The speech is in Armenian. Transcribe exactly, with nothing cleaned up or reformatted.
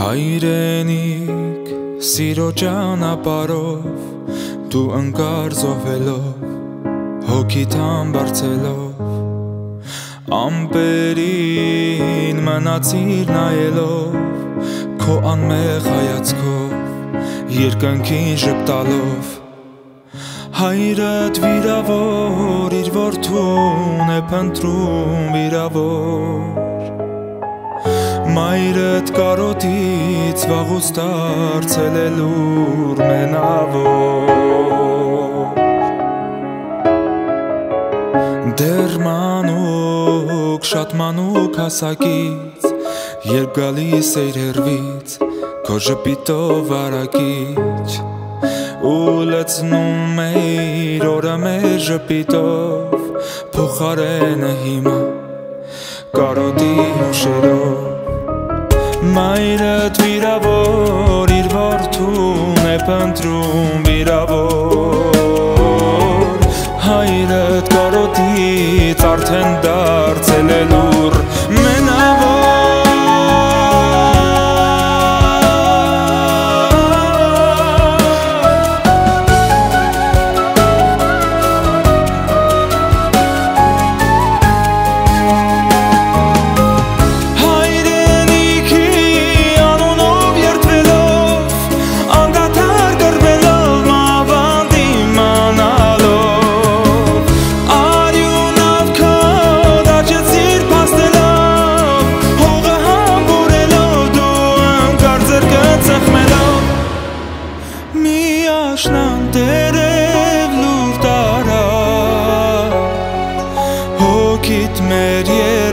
Հայրենիք սիրո ճանապարհով դու ընկար զոհվելով հոգիդ համբարձելով ամպերին մնացիր նայելով քո անմեղ հայացքով երկնքին ժպտալով հայրդ վիրավոր իր որդուն է փնտրում վիրավոր Մայրդ կարոտից վաղուց դարձել է լուր մենավոր Դեռ մանուկ, շատ մանուկ հասակից Երբ գալիս էիր հեռվից Քո ժպիտով արագիչ Ու լցնում էիր օրը մեր ժպիտով Փոխարենը հիմա կարոտի հուշերով Մայրդ վիրավոր իր որդուն է փնտրում վիրավոր Հայրդ կարոտից արդեն դարձել է լուր մենավոր Աշնան տերև լուր տարա Հոգիդ մեր